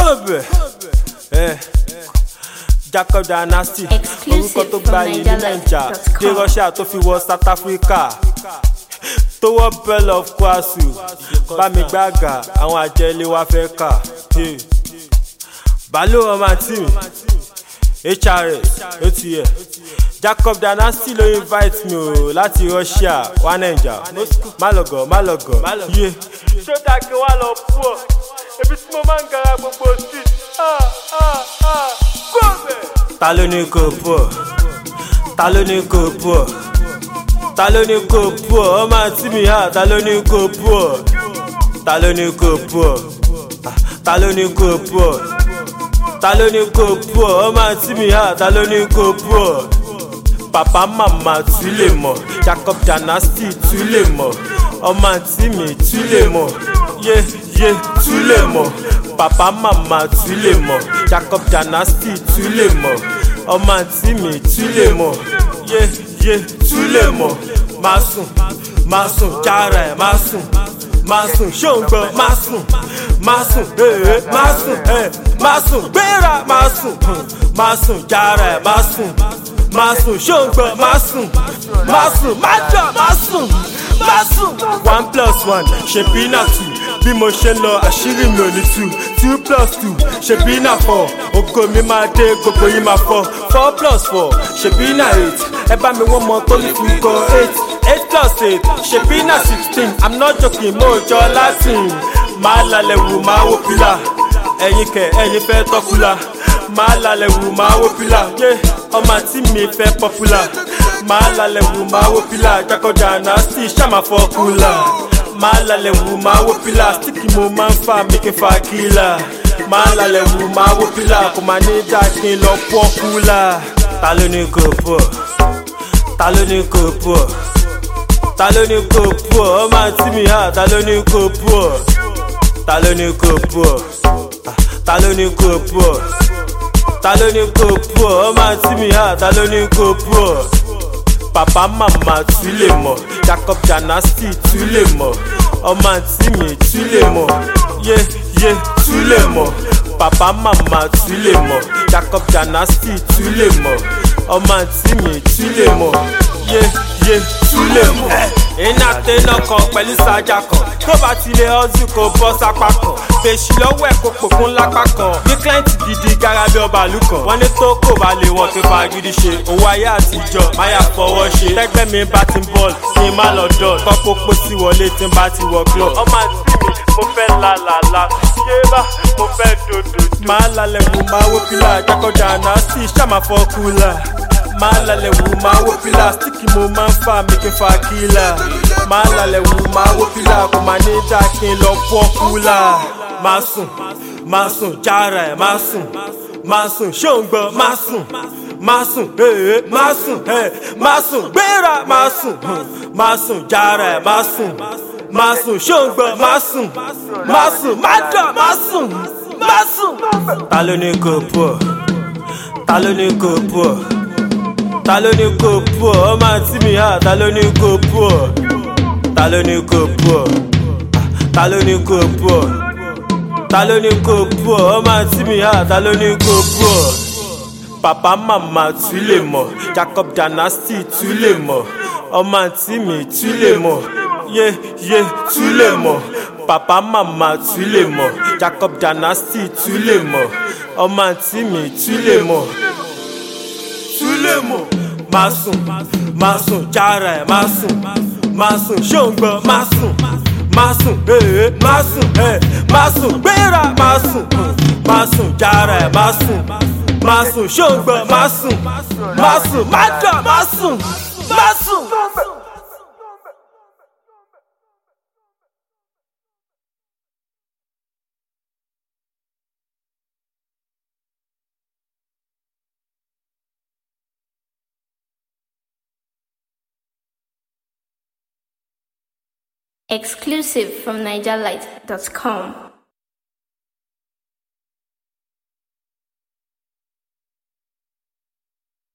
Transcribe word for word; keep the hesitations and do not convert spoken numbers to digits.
Kobe, eh, Jacob Dynasty, orúkọ tó gba yìí ní Naija, dé Russia tó fi wọ South Africa, tó wọ Pearl of Kwasu, bá mi gbága, àwọn àjẹlé wa fẹ́ kà, Balo ọmọ àti mi, H R S, ó ti yẹ. Jacob Dynasty ló invite mi o láti Russia wá Naija, má lọ́gọ̀ má lọ́gọ̀ yé. Ṣọ́dà kí wá lọ fún ọ, ebi tí mo máa ń gara gbogbo street. Ta ló ní kò pọ̀? Ta ló ní kò pọ̀? Ta ló ní kò pọ̀? Ọmọ àti mi hà, ta ló ní kò pọ̀? Ta ló ní kò pọ̀? Ta ló ní kò pọ̀? Ta ló ní kò pọ̀? Ọmọ àti mi hà, ta ló ní kò pọ̀? Papa mama tu lè mọ̀, Jacob Dynasty tu lè mọ̀, ọmọ àti mi tu lè mọ̀, yé yé tu lè mọ̀. Papa mama tu lè mọ̀, Jacob Dynasty tu lè mọ̀, ọmọ àti mi tu lè mọ̀, yé yé tu lè mọ̀. Má sùn, má sùn, jára ẹ̀ má sùn, má sùn, ṣóǹgbọ́n má sùn, má sùn, ee má sùn, ẹ̀ má sùn, gbéra má sùn, má sùn, jára ẹ̀ má sùn. Má sùn, ṣóǹgbọ́n má sùn, má sùn, má jà má sùn, má sùn. One plus one ṣebí na two, bí mo ṣe ń lọ àṣírí mi ò ní two. Two plus two ṣebí na four, ògo mi máa dé gbogbo yín máa fọ́. Four plus four ṣebí na eight, ẹ bá mi wọ́n mọ tó ní fi kọ eight. Eight plus eight ṣebí na sixteen, I'm not joking mo jọ Latin. Máa lálẹ́ wù máa wó pílà, ẹ̀yin kẹ̀ ẹ̀yin fẹ́ tọ́kùlà. Máa lálẹ́ wù máa wó pílà, yé ọmọ àti mi fẹ́ popular. Máa lálẹ́ wù máa wó pílà, Jacob Dynasty ṣàmà fọ́ kúlà. Máa lálẹ́ wù máa wó pílà, sticky mo máa ń fà mí kí n fa kílà. Máa lálẹ́ wù máa wó pílà, kò máa ní dá kí n lọ pọ́ kúlà. Ta ló ní kò pọ̀? Ta ló ní kò pọ̀? Ta ló ní kò pọ̀? Ọmọ àti mi hà, ta ló ní kò pọ̀? Ta ló ní kò pọ̀? Ta ló ní kò pọ̀? Ta ló ní kò pọ̀? Ọmọ àti mi hà, ta ló ní kò pọ̀? Papa mama tu lè mọ̀, Jacob Dynasty tu lè mọ̀, ọmọ àti mi tu lè mọ̀, yé yé tu lè mọ̀. Papa mama tu lè mọ̀, Jacob Dynasty tu lè mọ̀, ọmọ àti mi tu lè mọ̀, yé yé tu lè mọ̀. Iná tẹ́nà kan pẹ̀lú sájà kan, tó bá ti lè hustle kò bọ́ sápá kan. Fèsì lọ́wọ́ ẹ̀ kò pòkún lápá kan, bí client gidi gara bí ọba àlù kan. Wọ́n ní tó kò bá lè wọ́n tó bá gidi ṣe, owó ayé àtijọ́ máyà fọwọ́ ṣe. Tẹ́gbẹ́ mi bá ti ń bọ́ọ̀lù kí n má lọ dọ̀, kọ́kọ́ pọ̀ sí wọlé tí n bá ti wọ club. Ọmọ àti mi mo fẹ́ lálàlà, yé bá mo fẹ́ dòdò. Máa lálẹ́ wù máa wó pílà, Jacob Dynasty ṣàmà fọ́ kúlà. Máa lálẹ́ wù máa wó pílà, sticky mo máa ń fà mí kí n fa kílà. Máa lálẹ́ wù máa wó pílà, kò máa ní dá kí n lọ pọ́ kúlà. Má sùn, má sùn, jára ẹ̀ má sùn, má sùn, ṣóǹgbọ́n má sùn, má sùn, ee má sùn, ẹ̀ má sùn, gbéra má sùn, má sùn, jára ẹ̀ má sùn, má sùn, ṣóǹgbọ́n má sùn, má sùn, má jà má sùn, má sùn. Ta ló ní kò pọ̀? Ta ló ní kò pọ̀? Ta ló ní kò pọ̀? Ọmọ àti mi hà, ta ló ní kò pọ̀? Ta ló ní kò pọ̀? Ta ló ní kò pọ̀? Ta ló ní kò pọ̀? Ọmọ àti mi hà, ta ló ní kò pọ̀? Papa mama tu lè mọ̀, Jacob Dynasty tu lè mọ̀, ọmọ àti mi tu lè mọ̀, yé yé tu lè mọ̀. Papa mama tu lè mọ̀, Jacob Dynasty tu lè mọ̀, ọmọ àti mi tu lè mọ̀, tu lè mọ̀. Má sùn, má sùn, jára ẹ̀ má sùn, má sùn, ṣóǹgbọ́n má sùn, má sùn, ee má sùn, ẹ̀ má sùn, gbéra má sùn, má sùn, jára ẹ̀ má sùn, má sùn, ṣóǹgbọ́n má sùn, má sùn, má jà má sùn, má sùn. Exclusive from Niger Light dot com.